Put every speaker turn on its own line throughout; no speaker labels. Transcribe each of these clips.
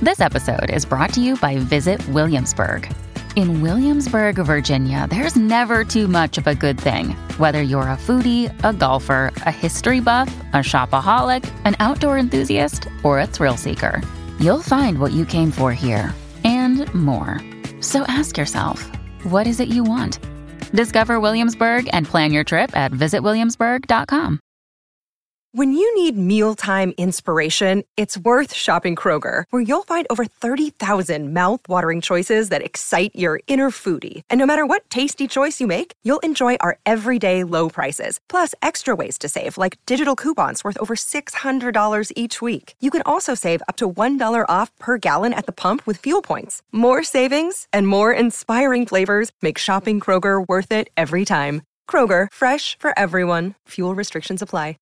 This episode is brought to you by Visit Williamsburg. In Williamsburg, Virginia, there's never too much of a good thing. Whether you're a foodie, a golfer, a history buff, a shopaholic, an outdoor enthusiast, or a thrill seeker, you'll find what you came for here and more. So ask yourself, what is it you want? Discover Williamsburg and plan your trip at visitwilliamsburg.com.
When you need mealtime inspiration, it's worth shopping Kroger, where you'll find over 30,000 mouth-watering choices that excite your inner foodie. And no matter what tasty choice you make, you'll enjoy our everyday low prices, plus extra ways to save, like digital coupons worth over $600 each week. You can also save up to $1 off per gallon at the pump with fuel points. More savings and more inspiring flavors make shopping Kroger worth it every time. Kroger, fresh for everyone. Fuel restrictions apply.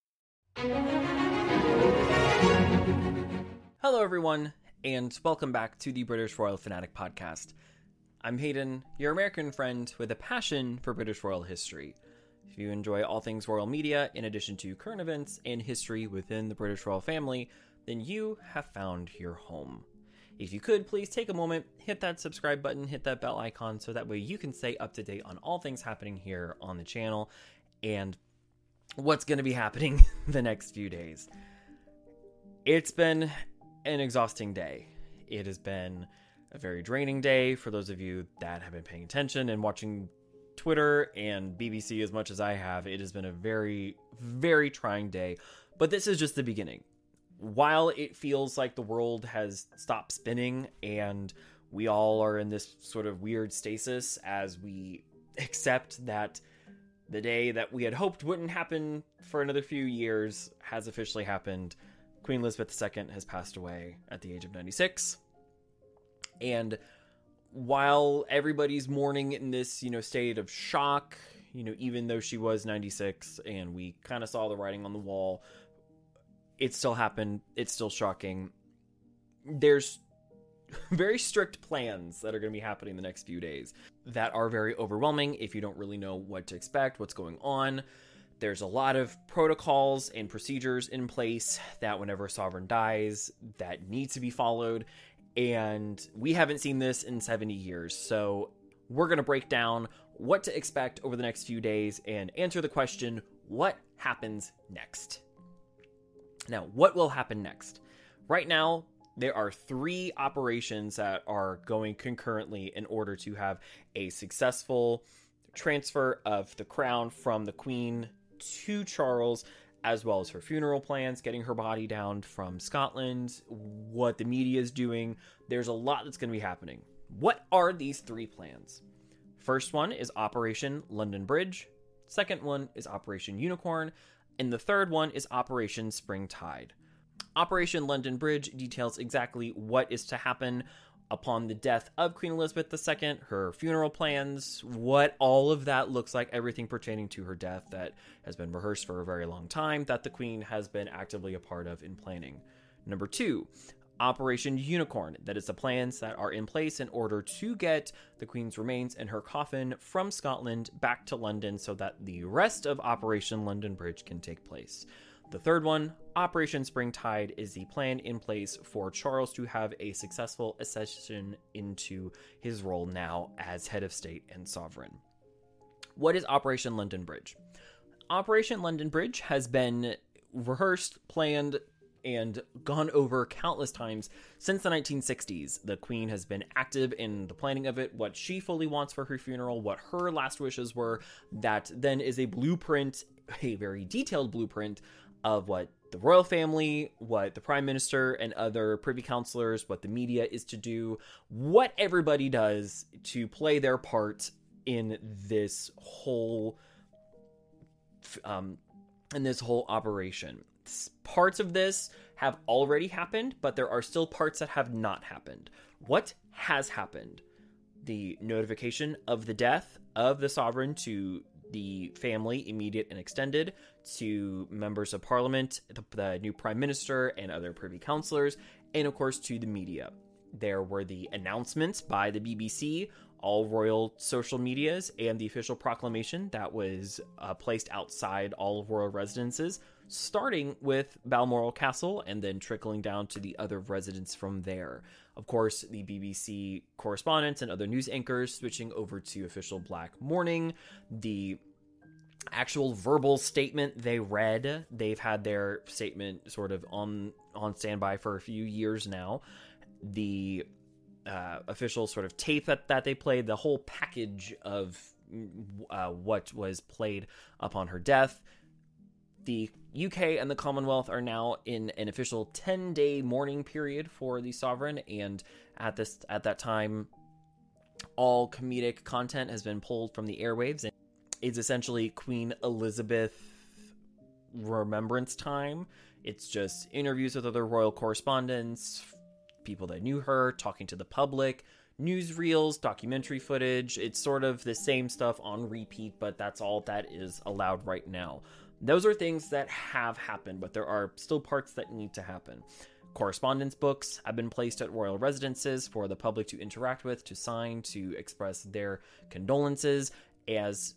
Hello everyone, and welcome back to the British Royal Fanatic Podcast. I'm Hayden, your American friend with a passion for British royal history. If you enjoy all things royal media, in addition to current events and history within the British royal family, then you have found your home. If you could, please take a moment, hit that subscribe button, hit that bell icon, so that way you can stay up to date on all things happening here on the channel, and what's going to be happening the next few days. It's been an exhausting day. It has been a very draining day for those of you that have been paying attention and watching Twitter and BBC as much as I have. It has been a very, very trying day, but this is just the beginning. While it feels like the world has stopped spinning and we all are in this sort of weird stasis as we accept that the day that we had hoped wouldn't happen for another few years has officially happened. Queen Elizabeth II has passed away at the age of 96. And while everybody's mourning in this, state of shock, even though she was 96 and we kind of saw the writing on the wall, it still happened. It's still shocking. There's very strict plans that are going to be happening the next few days that are very overwhelming if you don't really know what to expect, what's going on. There's a lot of protocols and procedures in place that whenever a sovereign dies that needs to be followed, and we haven't seen this in 70 years. So we're going to break down what to expect over the next few days and answer the question, what happens next? Now, what will happen next? Right now, there are 3 operations that are going concurrently in order to have a successful transfer of the crown from the Queen to Charles, as well as her funeral plans, getting her body down from Scotland, what the media is doing. There's a lot that's going to be happening. What are these 3 plans? First one is Operation London Bridge. Second one is Operation Unicorn. And the third one is Operation Spring Tide. Operation London Bridge details exactly what is to happen upon the death of Queen Elizabeth II, her funeral plans, what all of that looks like, everything pertaining to her death that has been rehearsed for a very long time, that the Queen has been actively a part of in planning. Number 2, Operation Unicorn. That is the plans that are in place in order to get the Queen's remains and her coffin from Scotland back to London so that the rest of Operation London Bridge can take place. The third one, Operation Spring Tide, is the plan in place for Charles to have a successful accession into his role now as head of state and sovereign. What is Operation London Bridge? Operation London Bridge has been rehearsed, planned, and gone over countless times since the 1960s. The Queen has been active in the planning of it, what she fully wants for her funeral, what her last wishes were. That then is a blueprint, a very detailed blueprint of what the royal family, what the prime minister and other privy councillors, what the media is to do, what everybody does to play their part in this whole operation. Parts of this have already happened, but there are still parts that have not happened. What has happened? The notification of the death of the sovereign to the family, immediate and extended, to members of parliament, the new prime minister and other privy councillors, and of course to the media. There were the announcements by the BBC, all royal social medias, and the official proclamation that was placed outside all of royal residences starting with Balmoral Castle and then trickling down to the other residents from there. Of course, the BBC correspondents and other news anchors switching over to official Black Mourning. The actual verbal statement they read, they've had their statement sort of on standby for a few years now. The official sort of tape that they played, the whole package of what was played upon her death. The UK and the Commonwealth are now in an official 10-day mourning period for the sovereign, and at that time, all comedic content has been pulled from the airwaves. And it's essentially Queen Elizabeth remembrance time. It's just interviews with other royal correspondents, people that knew her, talking to the public, newsreels, documentary footage. It's sort of the same stuff on repeat, but that's all that is allowed right now. Those are things that have happened, but there are still parts that need to happen. Correspondence books have been placed at royal residences for the public to interact with, to sign, to express their condolences, as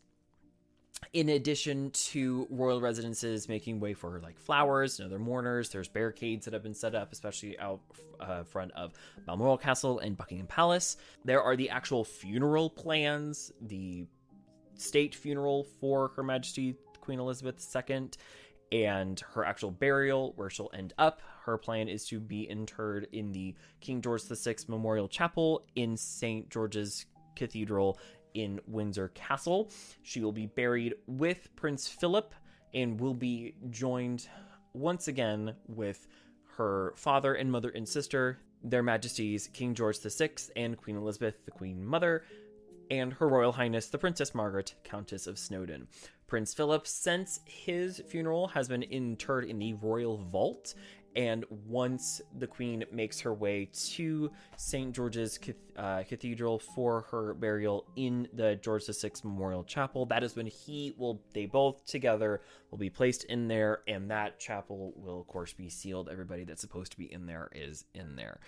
in addition to royal residences making way for like flowers and other mourners. There's barricades that have been set up, especially out front of Balmoral Castle and Buckingham Palace. There are the actual funeral plans, the state funeral for Her Majesty Queen Elizabeth II, and her actual burial, where she'll end up. Her plan is to be interred in the King George VI Memorial Chapel in St. George's Cathedral in Windsor Castle. She will be buried with Prince Philip and will be joined once again with her father and mother and sister, their Majesties King George VI and Queen Elizabeth, the Queen Mother, and Her Royal Highness the Princess Margaret, Countess of Snowdon. Prince Philip, since his funeral, has been interred in the royal vault, and once the Queen makes her way to St. George's Cathedral for her burial in the George VI Memorial Chapel, that is when they both together will be placed in there, and that chapel will, of course, be sealed. Everybody that's supposed to be in there is in there.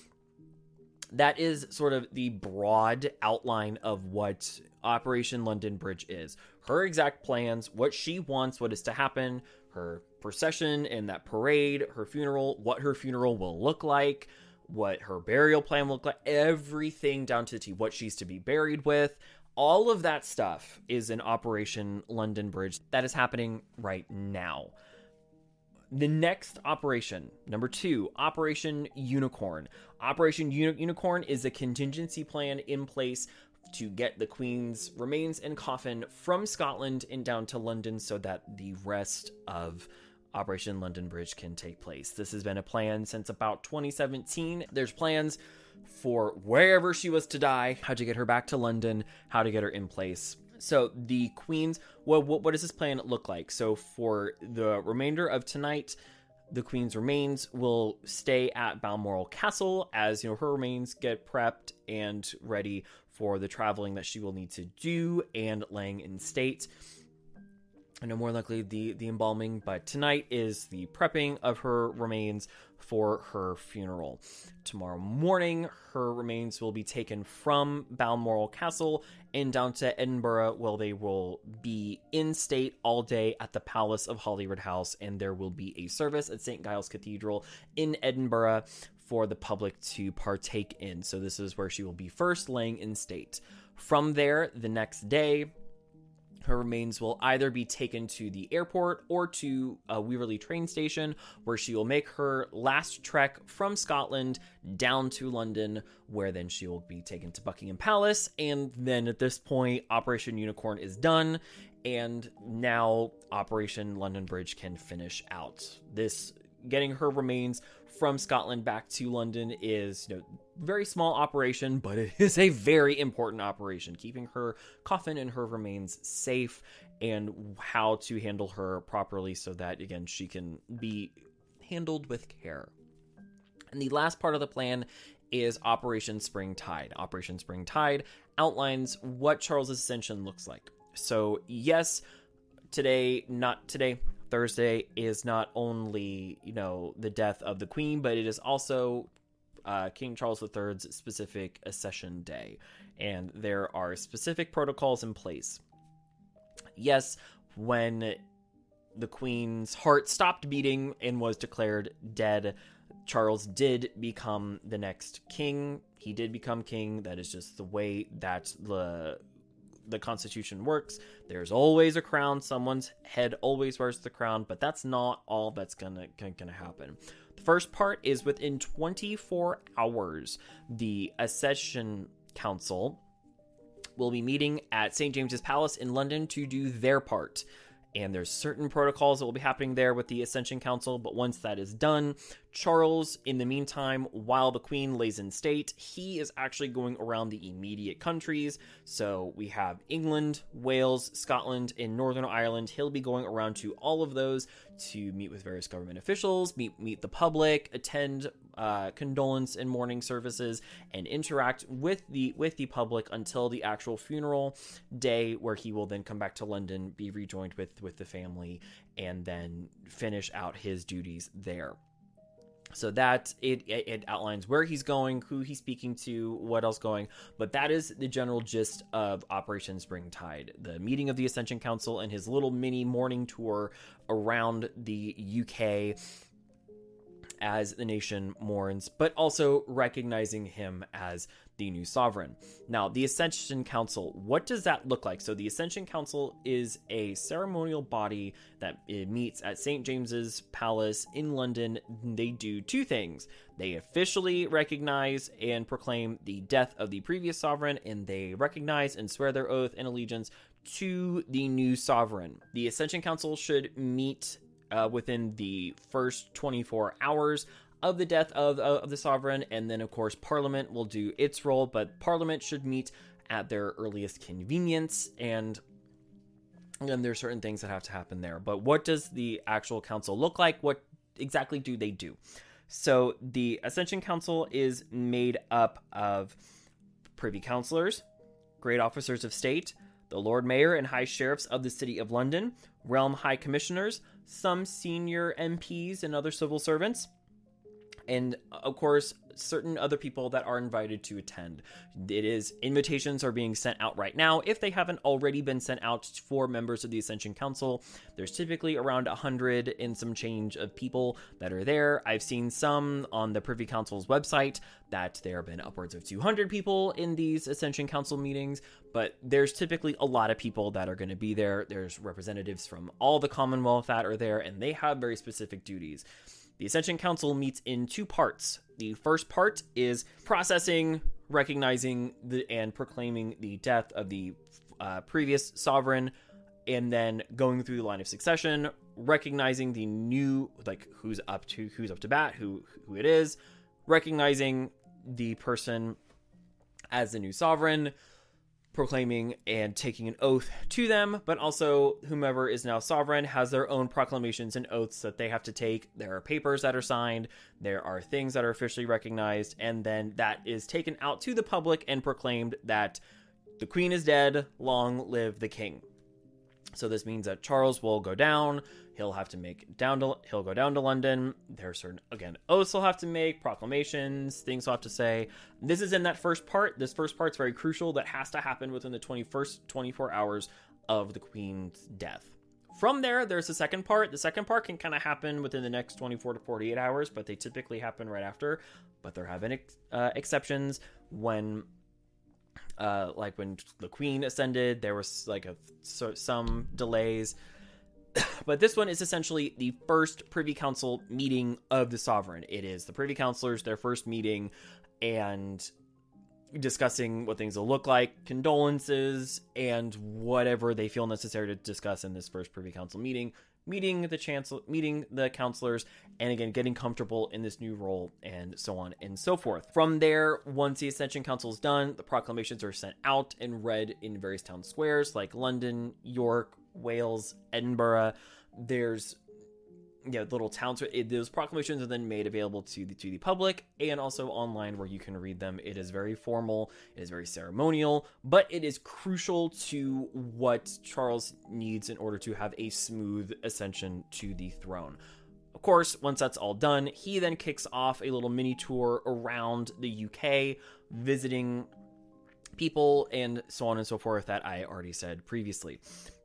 That is sort of the broad outline of what Operation London Bridge is. Her exact plans, what she wants, what is to happen, her procession and that parade, her funeral, what her funeral will look like, what her burial plan will look like, everything down to the T, what she's to be buried with. All of that stuff is in Operation London Bridge that is happening right now. The next operation, number 2, Operation Unicorn. Operation Unicorn is a contingency plan in place to get the Queen's remains and coffin from Scotland and down to London so that the rest of Operation London Bridge can take place. This has been a plan since about 2017. There's plans for wherever she was to die, how to get her back to London, how to get her in place. So the Queen's, what does this plan look like? So for the remainder of tonight, the Queen's remains will stay at Balmoral Castle as, her remains get prepped and ready for the traveling that she will need to do and laying in state. I know more likely the embalming, but tonight is the prepping of her remains for her funeral. Tomorrow morning, her remains will be taken from Balmoral Castle and down to Edinburgh, where they will be in state all day at the Palace of Holyrood House, and there will be a service at St. Giles Cathedral in Edinburgh for the public to partake in. So this is where she will be first laying in state. From there, the next day, her remains will either be taken to the airport or to a Waverley train station, where she will make her last trek from Scotland down to London, where then she will be taken to Buckingham Palace. And then at this point, Operation Unicorn is done, and now Operation London Bridge can finish out. This getting her remains from Scotland back to London is, very small operation, but it is a very important operation, keeping her coffin and her remains safe and how to handle her properly so that, again, she can be handled with care. And the last part of the plan is Operation Spring Tide. Operation Spring Tide outlines what Charles's ascension looks like. So yes, Thursday is not only, the death of the Queen, but it is also King Charles III's specific accession day, and there are specific protocols in place. Yes, when the Queen's heart stopped beating and was declared dead, Charles did become the next king. He did become king. That is just the way that the Constitution works. There's always a crown. Someone's head always wears the crown, but that's not all that's gonna happen. The first part is within 24 hours, the Accession Council will be meeting at St. James's Palace in London to do their part. And there's certain protocols that will be happening there with the Accession Council, but once that is done, Charles, in the meantime, while the Queen lays in state, he is actually going around the immediate countries. So we have England, Wales, Scotland, and Northern Ireland. He'll be going around to all of those to meet with various government officials, meet the public, attend condolence and mourning services, and interact with the public until the actual funeral day, where he will then come back to London, be rejoined with the family, and then finish out his duties there. So that it outlines where he's going, who he's speaking to, what else going, but that is the general gist of Operation Springtide, the meeting of the Accession Council and his little mini morning tour around the UK as the nation mourns, but also recognizing him as the new sovereign. Now, the Accession Council, what does that look like? So the Accession Council is a ceremonial body that meets at St. James's Palace in London. They do two things. They officially recognize and proclaim the death of the previous sovereign, and they recognize and swear their oath and allegiance to the new sovereign. The Accession Council should meet within the first 24 hours of the death of the sovereign, and then of course Parliament will do its role, but Parliament should meet at their earliest convenience, and then there's certain things that have to happen there. But what does the actual council look like? What exactly do they do? So the Accession Council is made up of privy councillors, great officers of state, the Lord Mayor and High Sheriffs of the City of London, Realm High Commissioners, some senior MPs and other civil servants, and of course certain other people that are invited to attend. Invitations are being sent out right now if they haven't already been sent out for members of the Accession Council. There's typically around 100 and some change of people that are there. I've seen some on the Privy Council's website that there have been upwards of 200 people in these Accession Council meetings, but there's typically a lot of people that are going to be there. There's representatives from all the Commonwealth that are there, and they have very specific duties. The Accession Council meets in two parts. The first part is processing, recognizing and proclaiming the death of the previous sovereign, and then going through the line of succession, recognizing the new, like who's up to bat, who it is, recognizing the person as the new sovereign, proclaiming and taking an oath to them, but also whomever is now sovereign has their own proclamations and oaths that they have to take. There are papers that are signed, there are things that are officially recognized, and then that is taken out to the public and proclaimed that the Queen is dead, long live the King. So this means that Charles will go down, he'll go down to London. There are certain, again, oaths he'll have to make, proclamations, things he'll have to say. This is in that first part. This first part's very crucial. That has to happen within the 24 hours of the Queen's death. From there, there's the second part. The second part can kind of happen within the next 24 to 48 hours, but they typically happen right after. But there have been exceptions when like when the Queen ascended, there was like some delays. But this one is essentially the first Privy Council meeting of the sovereign. It is the Privy Councillors, their first meeting, and discussing what things will look like, condolences, and whatever they feel necessary to discuss in this first Privy Council meeting. Meeting the councillors, and again, getting comfortable in this new role, and so on and so forth. From there, once the Accession Council is done, the proclamations are sent out and read in various town squares like London, York, Wales, Edinburgh. There's little towns. Those proclamations are then made available to the public and also online where you can read them. It is very formal, it is very ceremonial, but it is crucial to what Charles needs in order to have a smooth ascension to the throne. Of course, once that's all done, he then kicks off a little mini tour around the UK, visiting people and so on and so forth that I already said previously.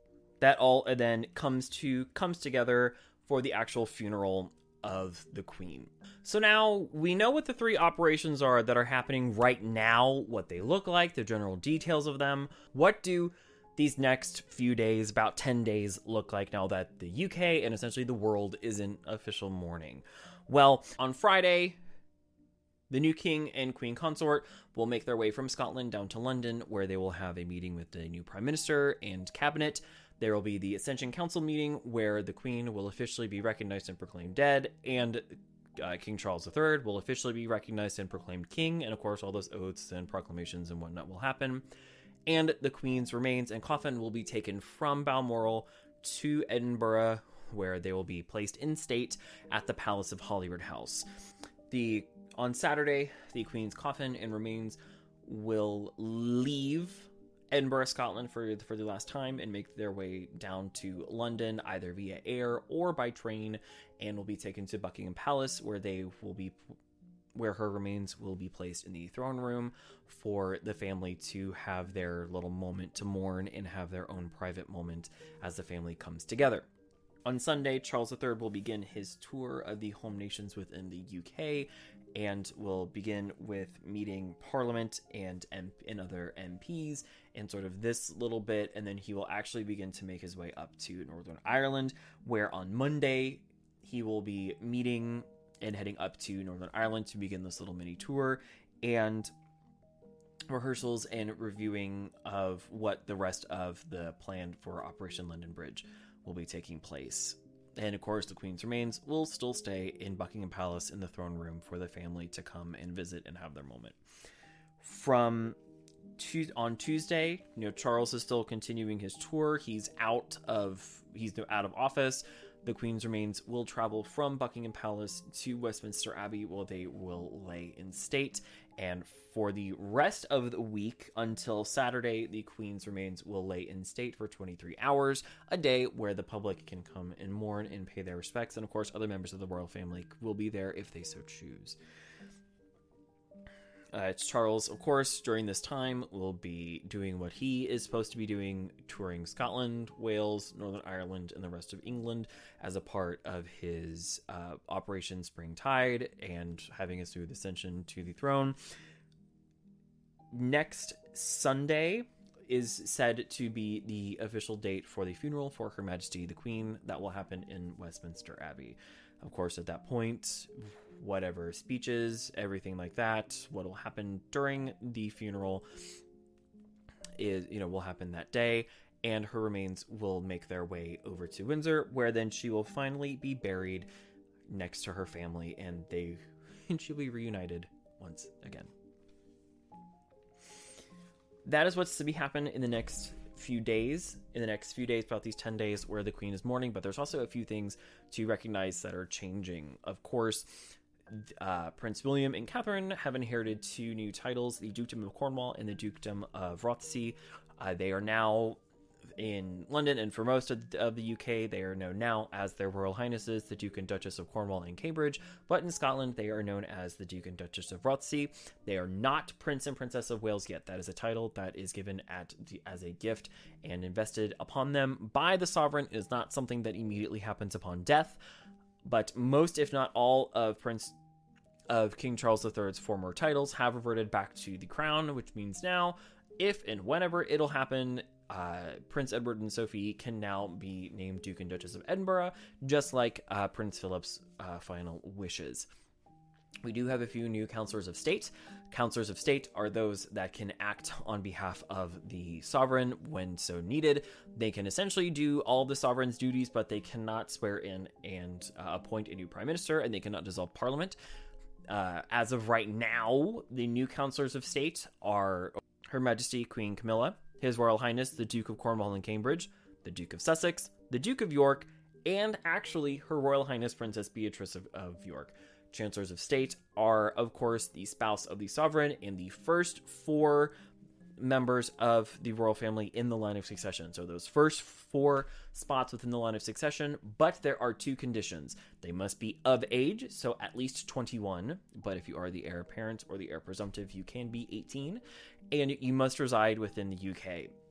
that all then comes together for the actual funeral of the Queen. So now we know what the 3 operations are that are happening right now, what they look like, the general details of them. What do these next few days, about 10 days, look like now that the UK and essentially the world is in official mourning? Well, on Friday, the new king and queen consort will make their way from Scotland down to London, where they will have a meeting with the new prime minister and cabinet. There will be the Ascension Council meeting, where the queen will officially be recognized and proclaimed dead, and King Charles III will officially be recognized and proclaimed king, and of course all those oaths and proclamations and whatnot will happen. And the queen's remains and coffin will be taken from Balmoral to Edinburgh, where they will be placed in state at the Palace of Holyrood House. On Saturday, the queen's coffin and remains will leave Edinburgh, Scotland for the last time and make their way down to London, either via air or by train, and will be taken to Buckingham Palace, where her remains will be placed in the throne room for the family to have their little moment to mourn and have their own private moment as the family comes together. On Sunday, Charles III will begin his tour of the home nations within the UK and will begin with meeting Parliament and other MPs and sort of this little bit, and then he will actually begin to make his way up to Northern Ireland, where on Monday he will be meeting and heading up to Northern Ireland to begin this little mini tour and rehearsals and reviewing of what the rest of the plan for Operation London Bridge will be taking place. And of course, the Queen's remains will still stay in Buckingham Palace in the throne room for the family to come and visit and have their moment. On Tuesday, Charles is still continuing his tour. He's out of office. The Queen's remains will travel from Buckingham Palace to Westminster Abbey, where they will lay in state. And for the rest of the week until Saturday, the Queen's remains will lay in state for 23 hours, a day where the public can come and mourn and pay their respects. And of course, other members of the royal family will be there if they so choose. Charles, of course, during this time will be doing what he is supposed to be doing, touring Scotland, Wales, Northern Ireland, and the rest of England as a part of his Operation Spring Tide and having a smooth ascension to the throne. Next Sunday is said to be the official date for the funeral for Her Majesty the Queen. That will happen in Westminster Abbey. Of course, at that point, whatever speeches, everything like that, what will happen during the funeral is, will happen that day, and her remains will make their way over to Windsor, where then she will finally be buried next to her family, and she'll be reunited once again. That is what's to be happen in the next few days, about these 10 days where the Queen is mourning, but there's also a few things to recognize that are changing. Of course, Prince William and Catherine have inherited 2 new titles, the Dukedom of Cornwall and the Dukedom of Rothesay. They are now in London, and for most of the UK, they are known now as their Royal Highnesses, the Duke and Duchess of Cornwall and Cambridge, but in Scotland, they are known as the Duke and Duchess of Rothesay. They are not Prince and Princess of Wales yet. That is a title that is given as a gift and invested upon them by the sovereign. It is not something that immediately happens upon death, but most, if not all, of King Charles III's former titles have reverted back to the crown, which means now, if and whenever it'll happen, Prince Edward and Sophie can now be named Duke and Duchess of Edinburgh, just like Prince Philip's final wishes. We do have a few new counselors of state. Counselors of state are those that can act on behalf of the sovereign when so needed. They can essentially do all the sovereign's duties, but they cannot swear in and appoint a new prime minister, and they cannot dissolve parliament. As of right now, the new counselors of state are Her Majesty Queen Camilla, His Royal Highness the Duke of Cornwall and Cambridge, the Duke of Sussex, the Duke of York, and actually Her Royal Highness Princess Beatrice of York. Chancellors of State are, of course, the spouse of the sovereign and the first 4 members of the royal family in the line of succession. So those first 4 spots within the line of succession, but there are 2 conditions. They must be of age, so at least 21, but if you are the heir apparent or the heir presumptive, you can be 18, and you must reside within the UK.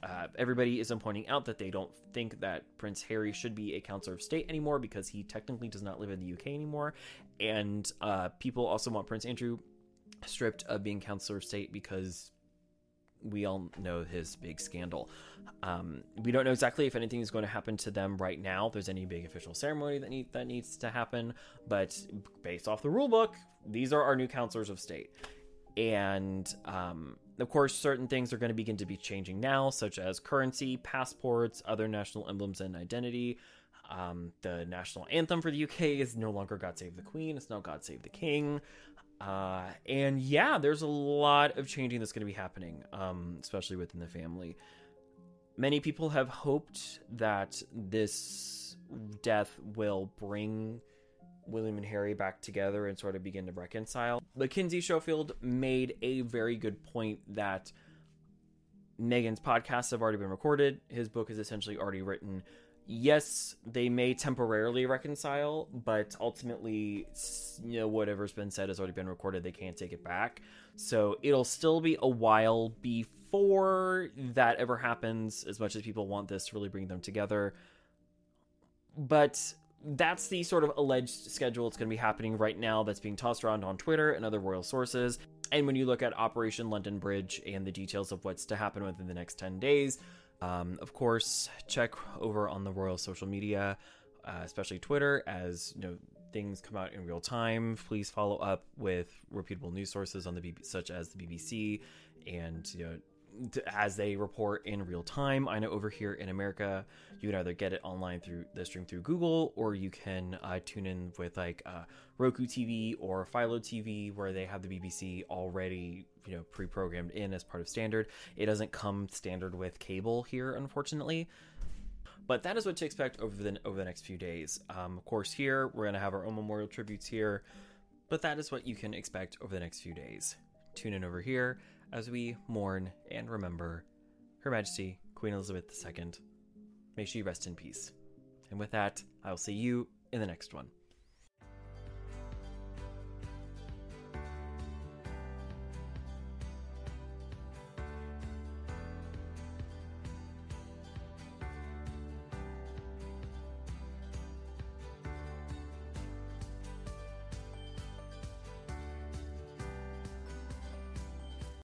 Everybody isn't pointing out that they don't think that Prince Harry should be a Counselor of State anymore because he technically does not live in the UK anymore. And people also want Prince Andrew stripped of being Counselor of State because we all know his big scandal. We don't know exactly if anything is going to happen to them right now. There's any big official ceremony that needs to happen, but based off the rule book, these are our new Counselors of State. And of course, certain things are going to begin to be changing now, such as currency, passports, other national emblems and identity. The national anthem for the UK is no longer God Save the Queen. It's now God Save the King. And yeah, there's a lot of changing that's going to be happening, especially within the family. Many people have hoped that this death will bring William and Harry back together and sort of begin to reconcile. But Kinsey Schofield made a very good point that Meghan's podcasts have already been recorded. His book is essentially already written. Yes, they may temporarily reconcile, but ultimately, whatever's been said has already been recorded. They can't take it back. So it'll still be a while before that ever happens, as much as people want this to really bring them together. But that's the sort of alleged schedule that's going to be happening right now that's being tossed around on Twitter and other royal sources. And when you look at Operation London Bridge and the details of what's to happen within the next 10 days, of course, check over on the royal social media, especially Twitter, as things come out in real time. Please follow up with reputable news sources on such as the BBC, and as they report in real time. I know over here in America, you can either get it online through the stream through Google, or you can tune in with Roku TV or Philo TV, where they have the BBC already pre-programmed in as part of standard. It doesn't come standard with cable here, unfortunately. But that is what to expect over the next few days. Of course, here we're going to have our own memorial tributes here, but that is what you can expect over the next few days. Tune in over here as we mourn and remember Her Majesty Queen Elizabeth II. May she rest in peace. And with that, I will see you in the next one.